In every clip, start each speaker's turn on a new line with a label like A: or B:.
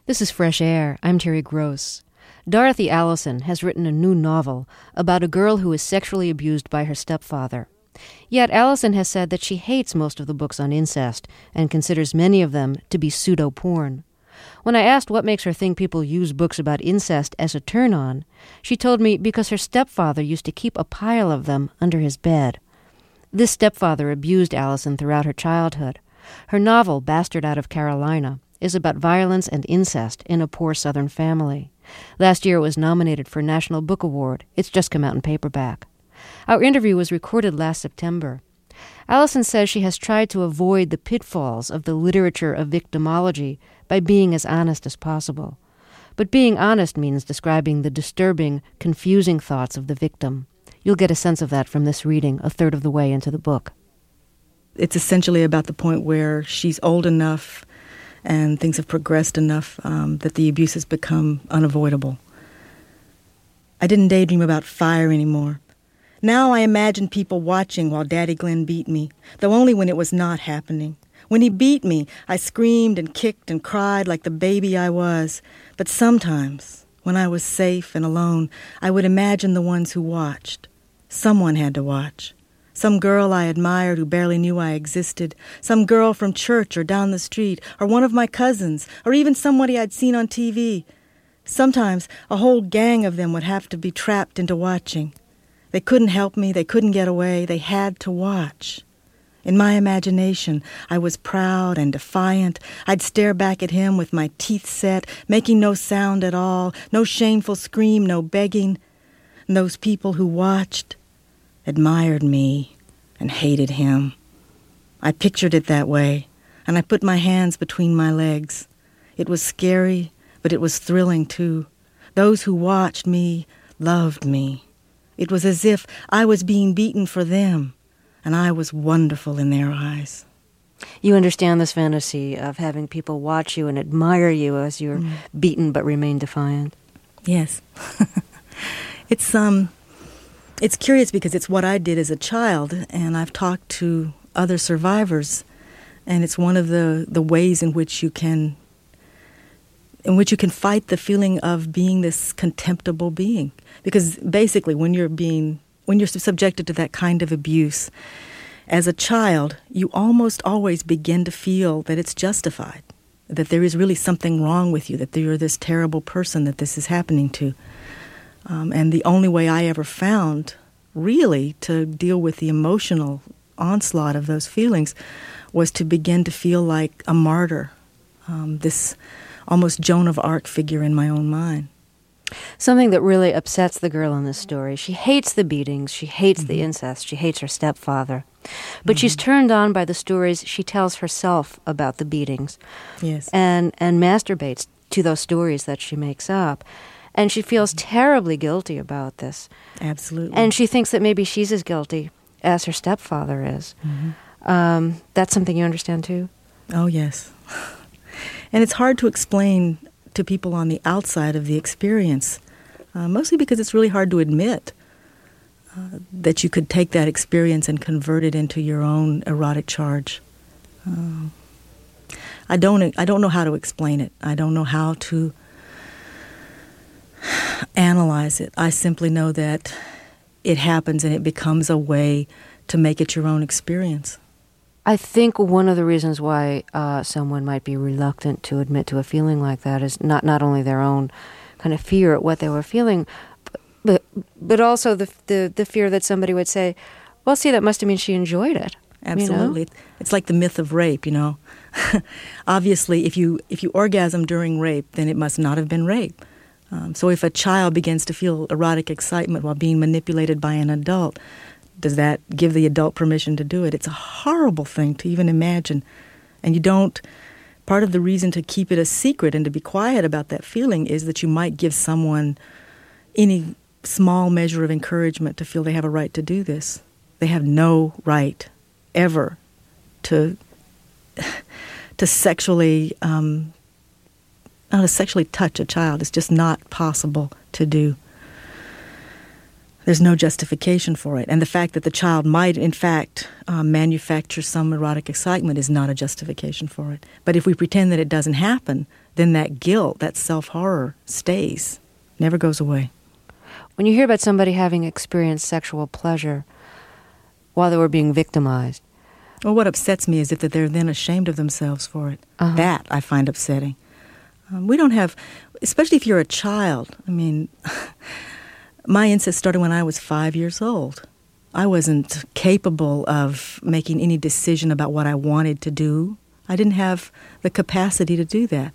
A: This is Fresh Air. I'm Terry Gross. Dorothy Allison has written a new novel about a girl who is sexually abused by her stepfather. Yet Allison has said that she hates most of the books on incest and considers many of them to be pseudo-porn. When I asked what makes her think people use books about incest as a turn-on, she told me because her stepfather used to keep a pile of them under his bed. This stepfather abused Allison throughout her childhood. Her novel, Bastard Out of Carolina, is about violence and incest in a poor Southern family. Last year it was nominated for a National Book Award. It's just come out in paperback. Our interview was recorded last September. Allison says she has tried to avoid the pitfalls of the literature of victimology by being as honest as possible. But being honest means describing the disturbing, confusing thoughts of the victim. You'll get a sense of that from this reading, a third of the way into the book.
B: It's essentially about the point where she's old enough and things have progressed enough that the abuse has become unavoidable. I didn't daydream about fire anymore. Now I imagine people watching while Daddy Glenn beat me, though only when it was not happening. When he beat me, I screamed and kicked and cried like the baby I was. But sometimes, when I was safe and alone, I would imagine the ones who watched. Someone had to watch. Some girl I admired who barely knew I existed, some girl from church or down the street, or one of my cousins, or even somebody I'd seen on TV. Sometimes a whole gang of them would have to be trapped into watching. They couldn't help me, they couldn't get away, they had to watch. In my imagination, I was proud and defiant. I'd stare back at him with my teeth set, making no sound at all, no shameful scream, no begging. And those people who watched admired me and hated him. I pictured it that way, and I put my hands between my legs. It was scary, but it was thrilling too. Those who watched me loved me. It was as if I was being beaten for them, and I was wonderful in their eyes.
A: You understand this fantasy of having people watch you and admire you as you're beaten but remain defiant?
B: Yes. It's curious because it's what I did as a child, and I've talked to other survivors, and it's one of the ways in which you can fight the feeling of being this contemptible being. Because basically, when you're subjected to that kind of abuse, as a child, you almost always begin to feel that it's justified, that there is really something wrong with you, that you're this terrible person that this is happening to. And the only way I ever found, really, to deal with the emotional onslaught of those feelings was to begin to feel like a martyr, this almost Joan of Arc figure in my own mind.
A: Something that really upsets the girl in this story. She hates the beatings, she hates the incest, she hates her stepfather. But she's turned on by the stories she tells herself about the beatings.
B: Yes.
A: And masturbates to those stories that she makes up. And she feels terribly guilty about this.
B: Absolutely.
A: And she thinks that maybe she's as guilty as her stepfather is. That's something you understand too?
B: Oh, yes. And it's hard to explain to people on the outside of the experience, mostly because it's really hard to admit that you could take that experience and convert it into your own erotic charge. I don't know how to explain it. I don't know how to analyze it. I simply know that it happens and it becomes a way to make it your own experience.
A: I think one of the reasons why someone might be reluctant to admit to a feeling like that is not only their own kind of fear at what they were feeling, but also the fear that somebody would say, well, see, that must have meant she enjoyed it.
B: Absolutely. You know? It's like the myth of rape, you know. Obviously, if you orgasm during rape, then it must not have been rape. So if a child begins to feel erotic excitement while being manipulated by an adult, does that give the adult permission to do it? It's a horrible thing to even imagine. And you don't, part of the reason to keep it a secret and to be quiet about that feeling is that you might give someone any small measure of encouragement to feel they have a right to do this. They have no right ever to sexually touch a child. It's just not possible to do. There's no justification for it. And the fact that the child might, in fact, manufacture some erotic excitement is not a justification for it. But if we pretend that it doesn't happen, then that guilt, that self-horror stays, never goes away.
A: When you hear about somebody having experienced sexual pleasure while they were being victimized.
B: Well, what upsets me is if they're then ashamed of themselves for it.
A: Uh-huh.
B: That I find upsetting. We don't have, especially if you're a child. I mean, my incest started when I was 5 years old. I wasn't capable of making any decision about what I wanted to do. I didn't have the capacity to do that.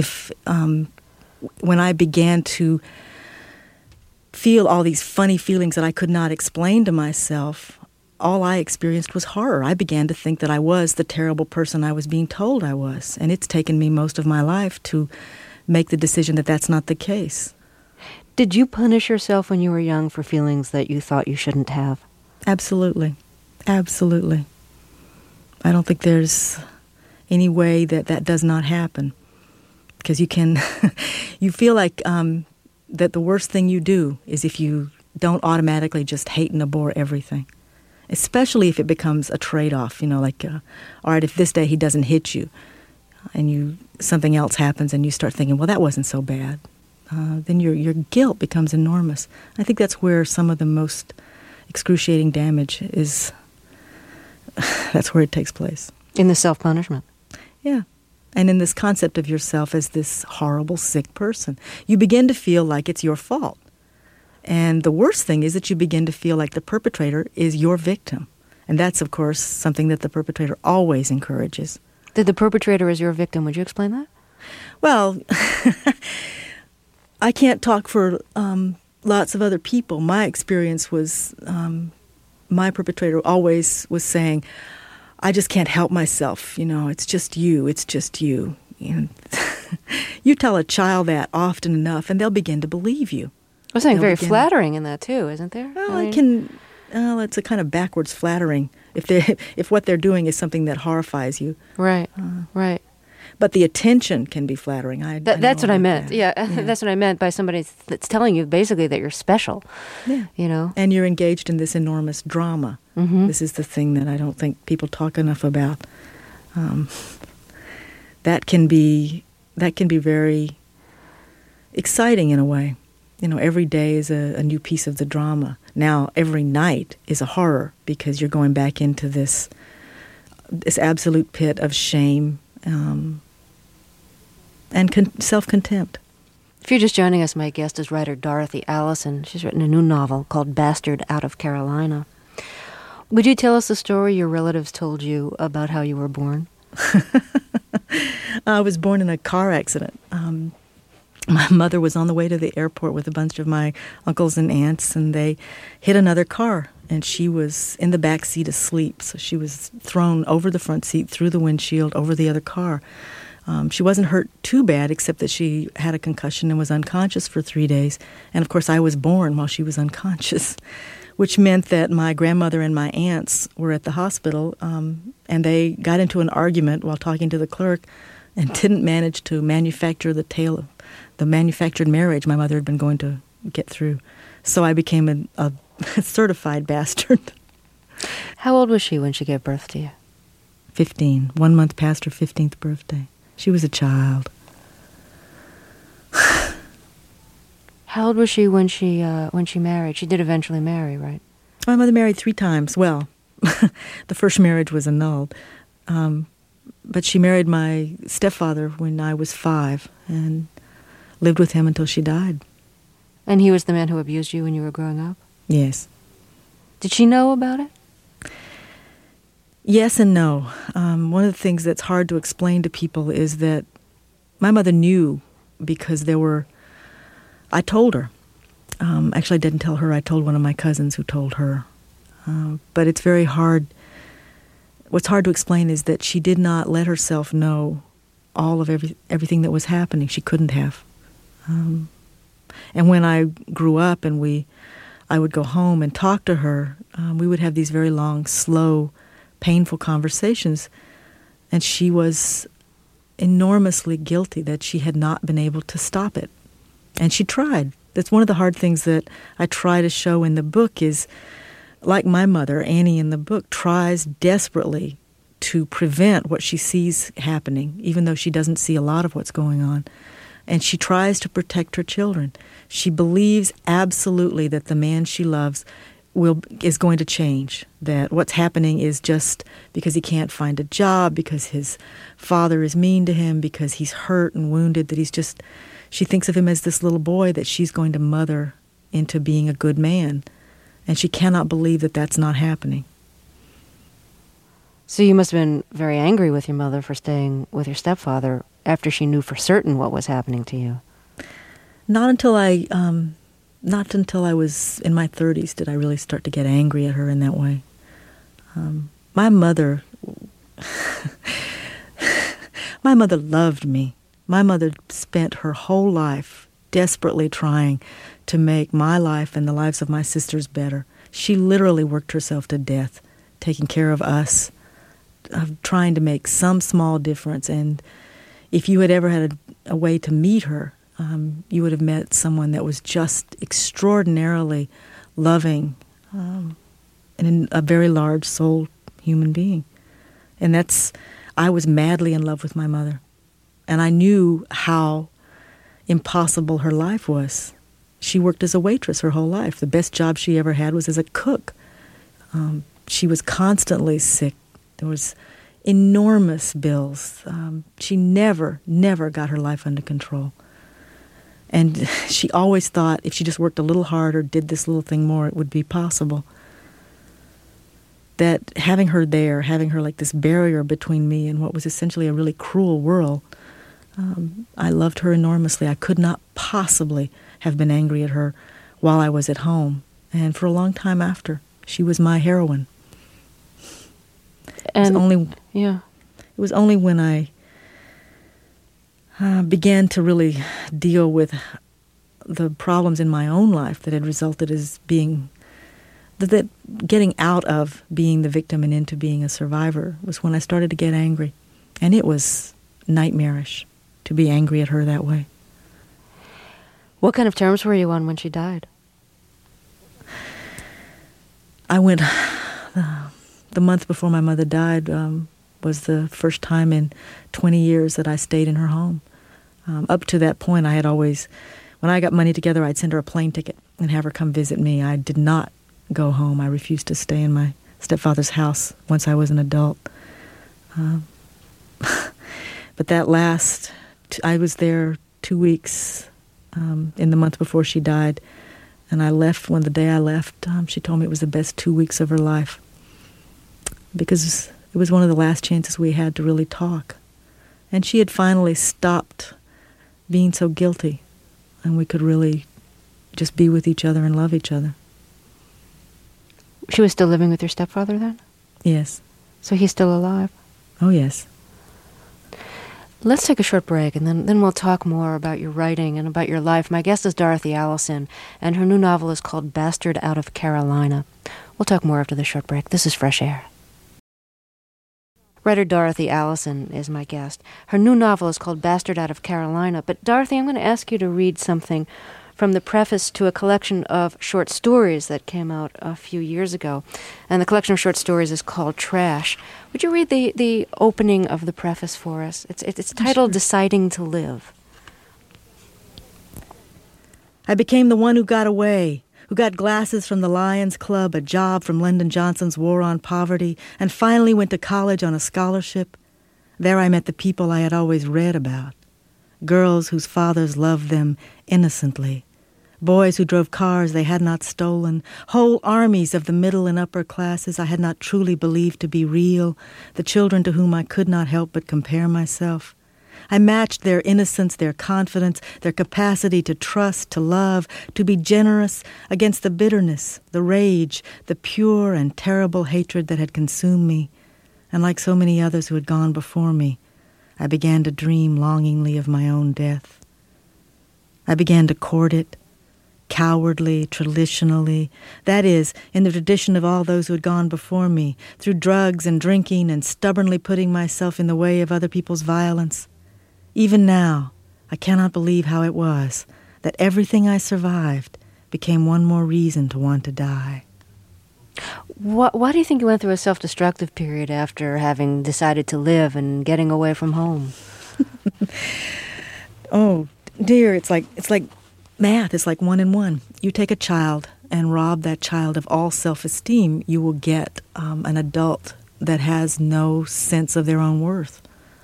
B: When I began to feel all these funny feelings that I could not explain to myself, all I experienced was horror. I began to think that I was the terrible person I was being told I was. And it's taken me most of my life to make the decision that that's not the case.
A: Did you punish yourself when you were young for feelings that you thought you shouldn't have?
B: Absolutely. Absolutely. I don't think there's any way that does not happen. Because you can, you feel like that the worst thing you do is if you don't automatically just hate and abhor everything. Especially if it becomes a trade-off, like, all right, if this day he doesn't hit you and something else happens and you start thinking, well, that wasn't so bad, then your guilt becomes enormous. I think that's where some of the most excruciating damage is, that's where it takes place.
A: In the self-punishment.
B: Yeah. And in this concept of yourself as this horrible, sick person. You begin to feel like it's your fault. And the worst thing is that you begin to feel like the perpetrator is your victim. And that's, of course, something that the perpetrator always encourages.
A: That the perpetrator is your victim. Would you explain that?
B: Well, I can't talk for lots of other people. My experience was my perpetrator always was saying, I just can't help myself. It's just you. It's just you. You tell a child that often enough, and they'll begin to believe you.
A: There's something very flattering in that, too, isn't there?
B: Well, it's a kind of backwards flattering if what they're doing is something that horrifies you.
A: Right, right.
B: But the attention can be flattering.
A: That's what I meant.
B: That.
A: Yeah, that's what I meant by somebody that's telling you basically that you're special.
B: Yeah. And you're engaged in this enormous drama.
A: Mm-hmm.
B: This is the thing that I don't think people talk enough about. That can be very exciting in a way. Every day is a new piece of the drama. Now, every night is a horror because you're going back into this absolute pit of shame and self-contempt.
A: If you're just joining us, my guest is writer Dorothy Allison. She's written a new novel called Bastard Out of Carolina. Would you tell us the story your relatives told you about how you were born?
B: I was born in a car accident. My mother was on the way to the airport with a bunch of my uncles and aunts, and they hit another car, and she was in the back seat asleep. So she was thrown over the front seat, through the windshield, over the other car. She wasn't hurt too bad, except that she had a concussion and was unconscious for 3 days. And, of course, I was born while she was unconscious, which meant that my grandmother and my aunts were at the hospital, and they got into an argument while talking to the clerk and didn't manage to manufacture the tale of the manufactured marriage my mother had been going to get through. So I became a certified bastard.
A: How old was she when she gave birth to you?
B: 15. 1 month past her 15th birthday. She was a child.
A: How old was she when she married? She did eventually marry, right?
B: My mother married 3 times. Well, the first marriage was annulled. But she married my stepfather when I was 5 and lived with him until she died.
A: And he was the man who abused you when you were growing up?
B: Yes.
A: Did she know about it?
B: Yes and no. One of the things that's hard to explain to people is that my mother knew because I told her. Actually, I didn't tell her. I told one of my cousins who told her. But it's very hard. What's hard to explain is that she did not let herself know all of everything that was happening. She couldn't have. And when I grew up and I would go home and talk to her, we would have these very long, slow, painful conversations. And she was enormously guilty that she had not been able to stop it. And she tried. That's one of the hard things that I try to show in the book is, like my mother, Annie in the book, tries desperately to prevent what she sees happening, even though she doesn't see a lot of what's going on. And she tries to protect her children. She believes absolutely that the man she loves is going to change, that what's happening is just because he can't find a job, because his father is mean to him, because he's hurt and wounded, that she thinks of him as this little boy that she's going to mother into being a good man. And she cannot believe that that's not happening.
A: So you must have been very angry with your mother for staying with your stepfather after she knew for certain what was happening to you.
B: Not until I was in my 30s did I really start to get angry at her in that way. My mother loved me. My mother spent her whole life desperately trying to make my life and the lives of my sisters better. She literally worked herself to death, taking care of us, of trying to make some small difference. And if you had ever had a way to meet her, you would have met someone that was just extraordinarily loving and a very large soul human being. And I was madly in love with my mother. And I knew how impossible her life was. She worked as a waitress her whole life. The best job she ever had was as a cook. She was constantly sick. There was enormous bills. She never got her life under control. And she always thought if she just worked a little harder, did this little thing more, it would be possible. That having her there, having her like this barrier between me and what was essentially a really cruel world, I loved her enormously. I could not possibly have been angry at her while I was at home. And for a long time after, she was my heroine. It was only when I began to really deal with the problems in my own life that had resulted as being, that getting out of being the victim and into being a survivor was when I started to get angry. And it was nightmarish to be angry at her that way.
A: What kind of terms were you on when she died?
B: I went, the month before my mother died, was the first time in 20 years that I stayed in her home. Up to that point, I had always, when I got money together, I'd send her a plane ticket and have her come visit me. I did not go home. I refused to stay in my stepfather's house once I was an adult. But that I was there 2 weeks in the month before she died, and I left. When the day I left, she told me it was the best 2 weeks of her life, because it was one of the last chances we had to really talk. And she had finally stopped being so guilty, and we could really just be with each other and love each other.
A: She was still living with your stepfather then?
B: Yes.
A: So he's still alive?
B: Oh, yes.
A: Let's take a short break, and then we'll talk more about your writing and about your life. My guest is Dorothy Allison, and her new novel is called Bastard Out of Carolina. We'll talk more after the short break. This is Fresh Air. Writer Dorothy Allison is my guest. Her new novel is called Bastard Out of Carolina. But Dorothy, I'm going to ask you to read something from the preface to a collection of short stories that came out a few years ago. And the collection of short stories is called Trash. Would you read the opening of the preface for us? It's titled Deciding to Live.
B: I became the one who got away, who got glasses from the Lions Club, a job from Lyndon Johnson's War on Poverty, and finally went to college on a scholarship. There I met the people I had always read about. Girls whose fathers loved them innocently. Boys who drove cars they had not stolen. Whole armies of the middle and upper classes I had not truly believed to be real. The children to whom I could not help but compare myself. I matched their innocence, their confidence, their capacity to trust, to love, to be generous against the bitterness, the rage, the pure and terrible hatred that had consumed me. And like so many others who had gone before me, I began to dream longingly of my own death. I began to court it, cowardly, traditionally, that is, in the tradition of all those who had gone before me, through drugs and drinking and stubbornly putting myself in the way of other people's violence. Even now, I cannot believe how it was that everything I survived became one more reason to want to die.
A: Why do you think you went through a self-destructive period after having decided to live and getting away from home?
B: Oh, dear, it's like math. It's like 1 and 1. You take a child and rob that child of all self-esteem, you will get an adult that has no sense of their own worth.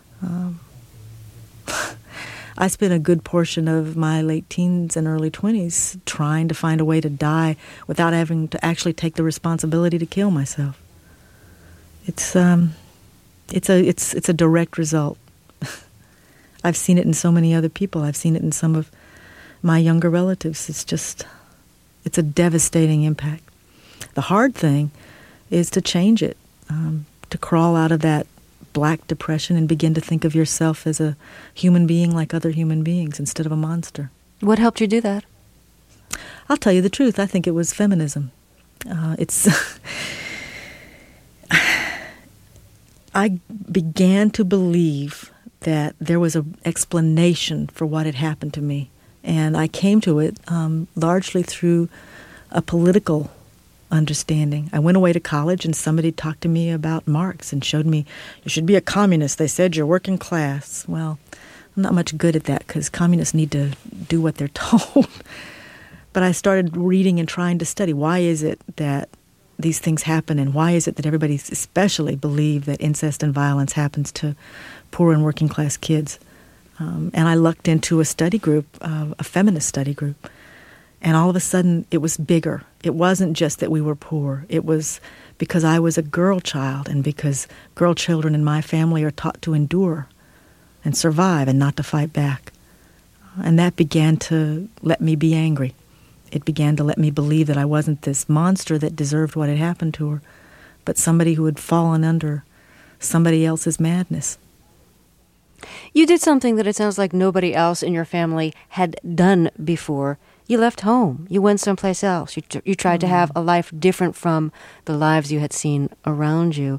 B: I spent a good portion of my late teens and early 20s trying to find a way to die without having to actually take the responsibility to kill myself. It's a direct result. I've seen it in so many other people. I've seen it in some of my younger relatives. It's a devastating impact. The hard thing is to change it, to crawl out of that black depression and begin to think of yourself as a human being like other human beings instead of a monster.
A: What helped you do that?
B: I'll tell you the truth. I think it was feminism. I began to believe that there was an explanation for what had happened to me. And I came to it largely through a political understanding. I went away to college and somebody talked to me about Marx and showed me, you should be a communist. They said you're working class. Well, I'm not much good at that because communists need to do what they're told. But I started reading and trying to study. Why is it that these things happen, and why is it that everybody especially believe that incest and violence happens to poor and working class kids? And I lucked into a study group, a feminist study group. And all of a sudden, it was bigger. It wasn't just that we were poor. It was because I was a girl child and because girl children in my family are taught to endure and survive and not to fight back. And that began to let me be angry. It began to let me believe that I wasn't this monster that deserved what had happened to her, but somebody who had fallen under somebody else's madness.
A: You did something that it sounds like nobody else in your family had done before. You left home. You went someplace else. You tried to have a life different from the lives you had seen around you.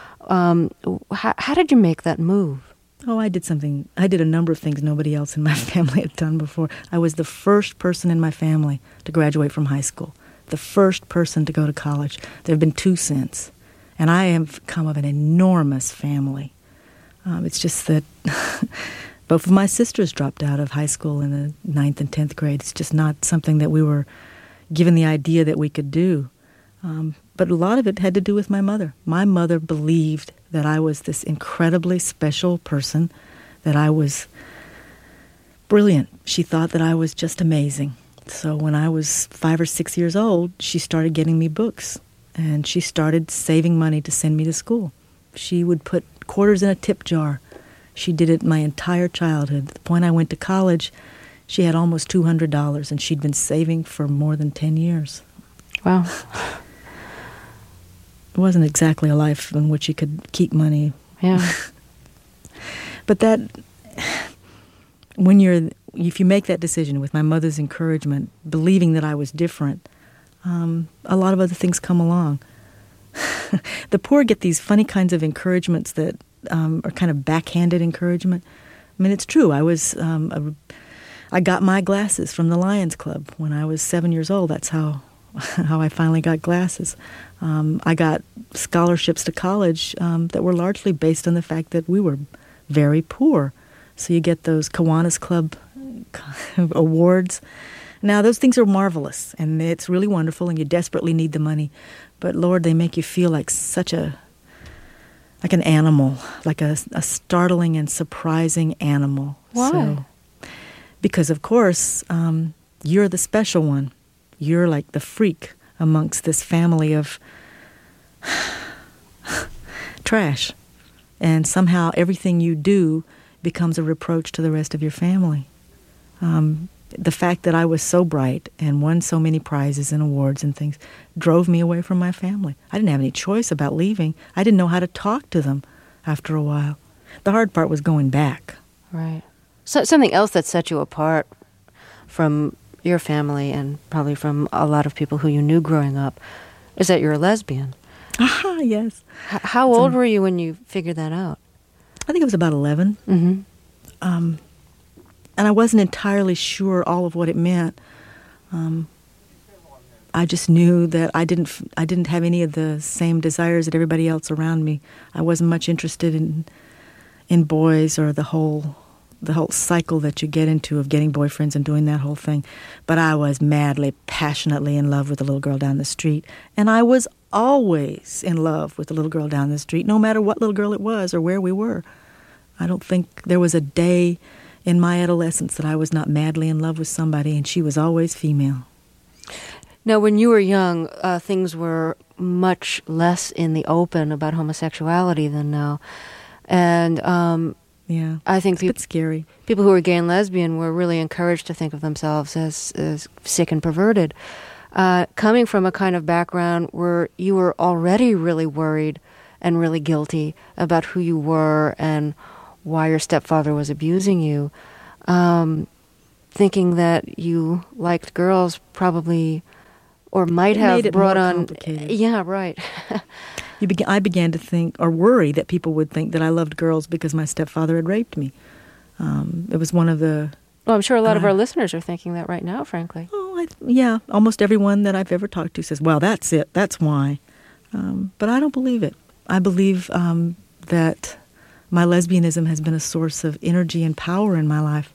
A: How did you make that move?
B: Oh, I did a number of things nobody else in my family had done before. I was the first person in my family to graduate from high school, the first person to go to college. There have been 2 since. And I have come of an enormous family. It's just that both of my sisters dropped out of high school in the 9th and 10th grade. It's just not something that we were given the idea that we could do. But a lot of it had to do with my mother. My mother believed that I was this incredibly special person, that I was brilliant. She thought that I was just amazing. So when I was 5 or 6 years old, she started getting me books, and she started saving money to send me to school. She would put quarters in a tip jar. She did it my entire childhood. At the point I went to college, she had almost $200, and she'd been saving for more than 10 years.
A: Wow.
B: It wasn't exactly a life in which you could keep money.
A: Yeah.
B: But if you make that decision with my mother's encouragement, believing that I was different, a lot of other things come along. The poor get these funny kinds of encouragements that are kind of backhanded encouragement. I mean, it's true. I got my glasses from the Lions Club when I was 7 years old. That's how I finally got glasses. I got scholarships to college that were largely based on the fact that we were very poor. So you get those Kiwanis Club awards. Now, those things are marvelous, and it's really wonderful, and you desperately need the money. But, Lord, they make you feel like like an animal, like a startling and surprising animal.
A: Why?
B: Because, of course, you're the special one. You're like the freak amongst this family of trash. And somehow everything you do becomes a reproach to the rest of your family. The fact that I was so bright and won so many prizes and awards and things drove me away from my family. I didn't have any choice about leaving. I didn't know how to talk to them after a while. The hard part was going back.
A: Right. So something else that set you apart from your family and probably from a lot of people who you knew growing up is that you're a lesbian.
B: Aha, yes.
A: How old were you when you figured that out?
B: I think I was about 11.
A: Mm-hmm.
B: And I wasn't entirely sure all of what it meant. I just knew that I didn't have any of the same desires that everybody else around me. I wasn't much interested in boys or the whole cycle that you get into of getting boyfriends and doing that whole thing. But I was madly, passionately in love with the little girl down the street. And I was always in love with the little girl down the street, no matter what little girl it was or where we were. I don't think there was a day in my adolescence that I was not madly in love with somebody, and she was always female.
A: Now, when you were young, things were much less in the open about homosexuality than now. And
B: yeah,
A: I think
B: it's a bit scary.
A: People who were gay and lesbian were really encouraged to think of themselves as sick and perverted. Coming from a kind of background where you were already really worried and really guilty about who you were and why your stepfather was abusing you, thinking that you liked girls probably, or might have brought on... Yeah, right.
B: I began to think or worry that people would think that I loved girls because my stepfather had raped me. It was one of the...
A: Well, I'm sure a lot of our listeners are thinking that right now, frankly.
B: Yeah, almost everyone that I've ever talked to says, well, that's it, that's why. But I don't believe it. I believe that my lesbianism has been a source of energy and power in my life.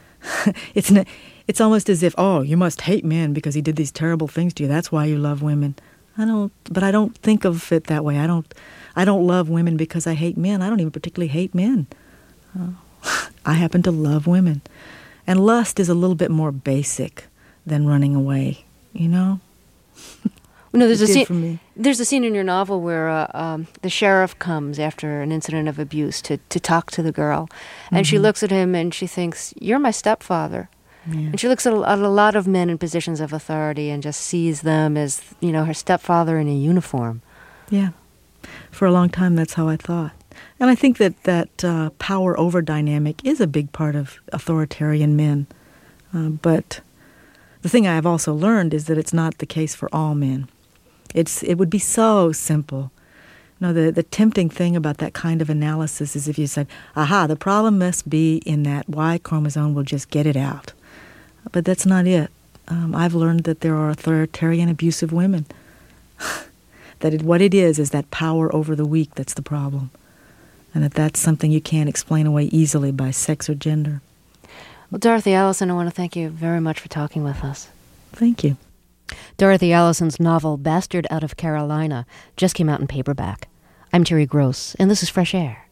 B: It's almost as if, oh, you must hate men because he did these terrible things to you. That's why you love women. I don't think of it that way. I don't love women because I hate men. I don't even particularly hate men. I happen to love women. And lust is a little bit more basic than running away, you know?
A: No, there's a scene in your novel where the sheriff comes after an incident of abuse to talk to the girl. And she looks at him and she thinks, you're my stepfather. Yeah. And she looks at a lot of men in positions of authority and just sees them as, her stepfather in a uniform.
B: Yeah. For a long time, that's how I thought. And I think that power over dynamic is a big part of authoritarian men. But the thing I have also learned is that it's not the case for all men. It would be so simple. The tempting thing about that kind of analysis is if you said, aha, the problem must be in that Y chromosome, we'll just get it out. But that's not it. I've learned that there are authoritarian, abusive women. That what it is that power over the weak that's the problem. And that's something you can't explain away easily by sex or gender.
A: Well, Dorothy Allison, I want to thank you very much for talking with us.
B: Thank you.
A: Dorothy Allison's novel, Bastard Out of Carolina, just came out in paperback. I'm Terry Gross, and this is Fresh Air.